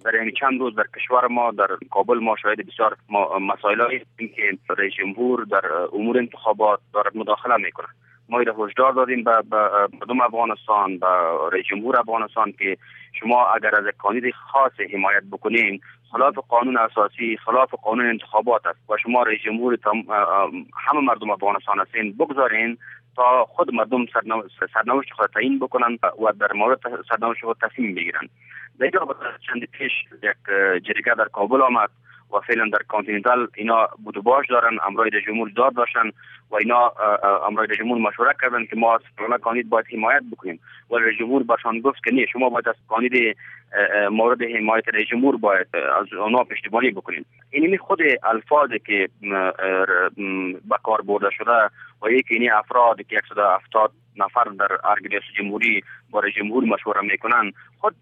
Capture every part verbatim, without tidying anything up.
در این چند روز در کشور ما در کابل ما شاهد بسیار مسائلی هستیم که رئیس جمهور در امور انتخابات دارد مداخله میکنه. ما ایره هشدار دادیم به مردم افغانستان، به رئیس جمهور افغانستان که شما اگر از کاندید خاص حمایت بکنین خلاف قانون اساسی، خلاف قانون انتخابات است و شما رئیس جمهور همه مردم افغانستان هستین، بگذارین تا خود مردم سرنوشت خود تعیین بکنن و در مورد سرنوشت خود تصمیم بگیرن. دیگه چند پیش یک جریگه در کابل آمد و فعلا در کانتیننتال اینا بود و باش دارن، امرای رئیس جمهور داد داشتن و اینا امرای رئیس جمهور مشوره کردن که ما از فلان کاندید باید حمایت بکنیم و رئیس جمهور برشان گفت که نه، شما باید از کاندید مورد حمایت رئیس جمهور باید از اونا پشتیبانی بکنیم. اینی خود الفاظی که به کار برده شده و یکی این افراد که صد و هفتاد نفر در ارگلیس جمهوری با رئیس جمهور مشوره میکنن خود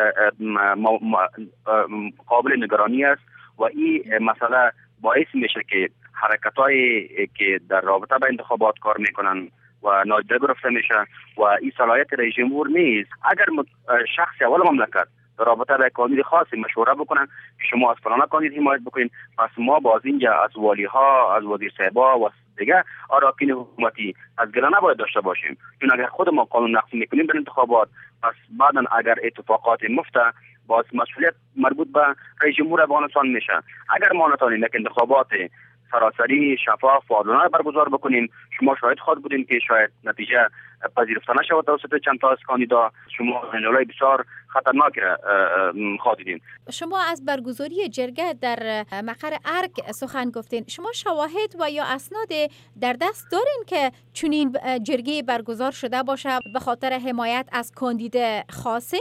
قابل نگرانی است و این مسئله باعث میشه که حرکتایی که در رابطه با انتخابات کار میکنن و نادیده گرفته میشه و این صلاحیت رئیس جمهور نیست. اگر شخص اول مملکت در رابطه با کاندید خاصی مشوره بکنن که شما از فلان کاندید حمایت بکنین، پس ما باز اینجا از والی ها، از وزیر صاحبا و دیگه اراکین حکومتی از گله نباید داشته باشیم، چون اگر خود ما قانون نقض میکنیم در انتخابات، پس بعدا اگر اتفاقات مفته باز مسئولیت مربوط به رئیس جمهور افغانستان میشه. اگر ما نتونیم یک انتخابات سراسری شفاف و عادلانه برگزار بکنیم، شما شاهد خود بودین که شاید نتیجه پذیرفته نشود توسط چند تا از کاندیدا، شما نتایج بسیار خطرناک را خواهید. شما از برگزاری جرگه در مقر ارگ سخن گفتین. شما شواهد و یا اسناد در دست دارین که چنین جرگه برگزار شده باشه به خاطر حمایت از کاندید خاصه؟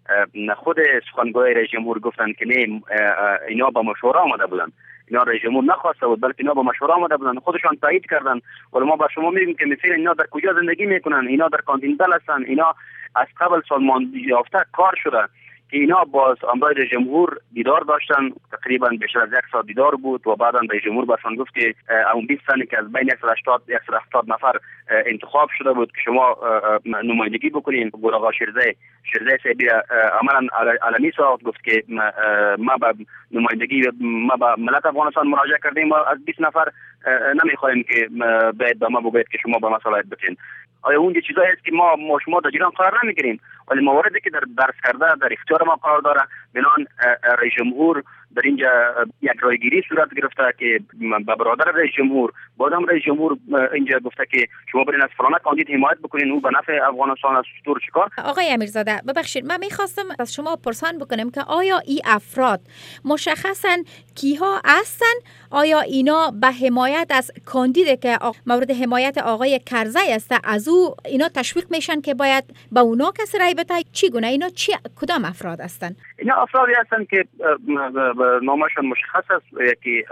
خود سخنگوی رئیس جمهور گفتن که نه، اینا با مشوره آمده بودن، اینا رئیس جمهور نخواسته بود بلکه اینا با مشوره آمده بودن، خودشان تایید کردن. ولی ما با شما میگیم که مثلا اینا در کجا زندگی میکنن، اینا در کانتیننتال هستن، اینا از قبل سالماندهی یافته کار شده که اینا با امرای رئیس جمهور دیدار داشتن، تقریبا بیشتر از یک ساعت دیدار بود و بعدا رئیس جمهور برشان گفت که اون بیست تن که از بین صد و هفتاد نفر انتخاب شده بود که شما نمایندگی بکنین. گل آقا شیرزه شیرزه صاحبی عملا علنی ساخت، گفت که ما با نمایندگی ما با ملت افغانستان مراجعه کردیم و از بیست نفر نمیخوایم که باید با ما بگوید که شما با ما صلاحیت بتین. آیا اون چیزایی است که ما ما شما در جریان قرار نمیگیریم، ولی مواردی که در درس کرده در اختیار ما قرار داره. بنان رئیس جمهور در اینجا یک رایگیری صورت گرفته که به برادر رئیس جمهور بادم رئیس جمهور اینجا گفته که شما برین از فلان کاندید حمایت بکنین، او به نفع افغانستان است. دور چیکار؟ آقای امیرزاده ببخشید، من میخواستم از شما پرسان بکنم که آیا این افراد مشخصا کیها هستن؟ آیا اینا به حمایت از کاندیدی که مورد حمایت آقای کرزی است از او اینا تشویق میشن که باید به اونا کسی رای بده؟ چی گونه اینا چی کدام افراد هستن؟ اینا افرادی هستن که نامشون مشخص است. یکی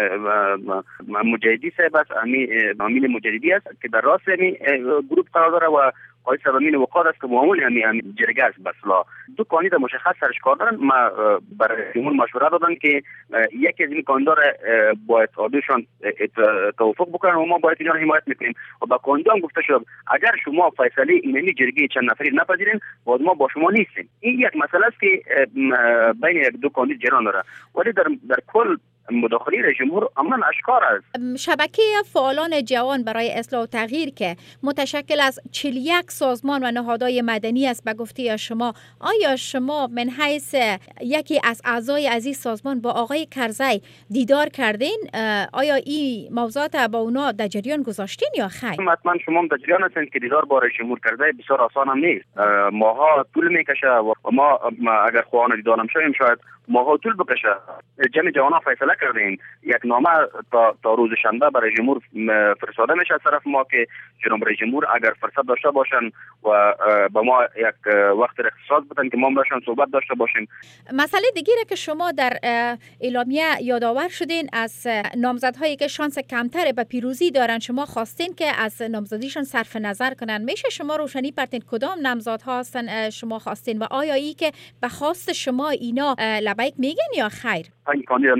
مجاهدی صاحب است، امین مجاهدی است که در راست همین گروه قرار داره و آقای سبمین وقار است که معمول همین جرگه است. بسلا دو کاندید مشخص سرش کار دارن. ما برای جمهور مشوره دادن که یکی از این کاندیدا باید آدوشان توافق بکنن و ما باید اینا رو حمایت میکنیم و با کاندیدا هم گفته شد اگر شما فیصله اینمی جرگه چند نفری نپذیرین باز ما با شما نیستیم. این یک مسئله است که بین یک دو کاندید جریان داره، ولی در در کل مداخله رئیس جمهور عملاً اشکار است. شبکه فعالان جوان برای اصلاح و تغییر که متشکل از چهل و یک سازمان و نهادهای مدنی است به گفته شما، آیا شما من حیث یکی از اعضای از این سازمان با آقای کرزی دیدار کردین؟ آیا این موضوعات با اونا در جریان گذاشتین یا خیر؟ حتما شما هم در جریان هستین که دیدار با رئیس جمهور کرزی بسیار آسان هم نیست. ماها طول میکشه و ما اگر خواهان دیدار هم شویم شاید ماها طول بکشه. جمع جوانان فیصله کردیم یک نامه تا, تا روز شنبه برای جمهور فرستاده میشه از طرف ما که جناب رئیس جمهور اگر فرصت داشته باشن و با ما یک وقت اختصاص بدن که ما باشن صحبت داشته باشیم. مسئله دیگه که شما در اعلامیه یادآور شدین از نامزدهایی که شانس کمتر به پیروزی دارن، شما خواستین که از نامزدیشون صرف نظر کنن. میشه شما روشنی پرتین کدام نامزدها هستن شما خواستین و آیا ای که به خواست شما اینا لبیک میگن یا خیر؟ پنج کاندید نام گرفتیم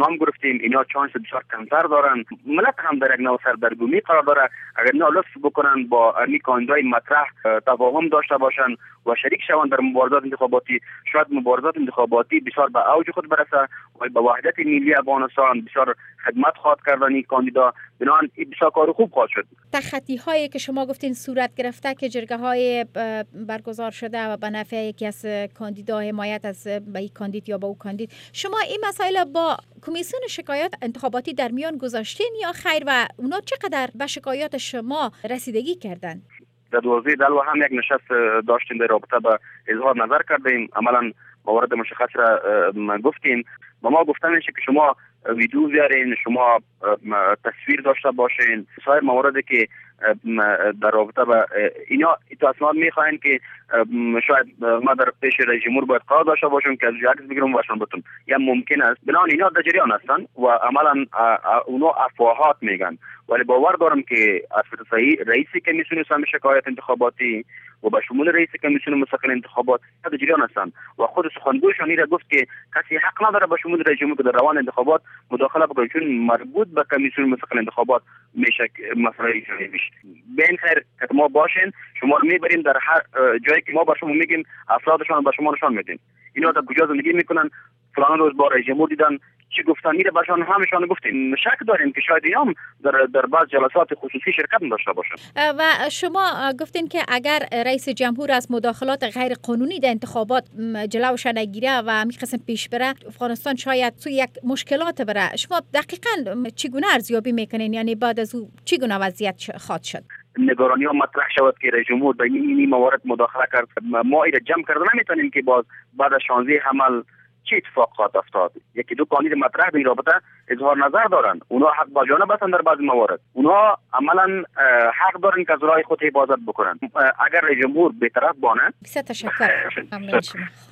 گفتیم اینا چانس بسیار کمتر دارن. ملت هم در یک نوع سردرگمی قرار داره. اگر اینا لطف بکنن با امی کاندیدای مطرح تفاهم داشته باشن و شریک شوند در مبارزات انتخاباتی، شاید مبارزات انتخاباتی بسیار به اوج خود برسه و به وحدت ملی افغانستان بسیار خدمت خواهد کردن این کاندیدا. بنابراین بسیار کار خوب خواهد شد. تخطی هایی که شما گفتین صورت گرفته که جرگه های برگزار شده و به نفع یکی از کاندیدا حمایت از به این کاندید یا با او کاندید، شما این مسائل با کمیسیون شکایات انتخاباتی در میان گذاشتین یا خیر و اونا چقدر به شکایات شما رسیدگی کردن؟ در دوازده دلو هم یک نشست داشتیم در رابطه با اظهار نظر کردیم. عملا موارد مشخص را گفتیم. با ما گفتن میشه که شما ویدیو بیارین، شما تصویر داشته باشین، سایر مواردی که در رابطه با اینا تصمیمات میخواین که شاید ما در پیش رئیس جمهور باید قرار داشته باشیم که از عکس بگیرم باشم بتون یا ممکن است. بنابراین اینا در جریان هستن و عملا اونا افواهات میگن، ولی باور دارم که از صحیح رئیس کمیسیون سهم شکایت انتخاباتی و به شمول رئیس کمیسیون مستقل انتخابات در جریان هستند و خود سخنگویشان این را گفت که کسی حق نداره به شمول رئیس جمهور در روان انتخابات مداخله بکنه چون مربوط به کمیسیون مستقل انتخابات میشه مسئله ایشانی میشه. بین خیر که ما باشین، شما رو میبریم در هر جایی که ما به شما میگیم افرادشان به شما نشان میدیم اینا در کجا زندگی میکنن، فلان روز با رئیس جمهور دیدن چی گفتن، میره باشون همشان گفتیم. شک داریم که شاید اینا هم در در بعض جلسات خصوصی شرکت داشته باشن. و شما گفتین که اگر رئیس جمهور از مداخلات غیر قانونی در انتخابات جلوش نگیره و همین قسم پیش بره، افغانستان شاید تو یک مشکلات بره. شما دقیقاً چگونه ارزیابی میکنین؟ یعنی بعد از او چگونه وضعیت خواهد شد؟ نگرانی ها مطرح شود که رئیس جمهور در این موارد مداخله کرد. ما ایره جمع کرده نمیتونیم که باز بعد از شانزده حمل چه اتفاق خواهد افتاد. یکی دو کاندید مطرح به این رابطه اظهار نظر دارن، اونها حق با جانب هستن در بعضی موارد، اونها عملا حق دارن که از راه خود حفاظت بکنن. اگر رئیس جمهور بی‌طرف بانه. بسیار تشکر. ممنون شما.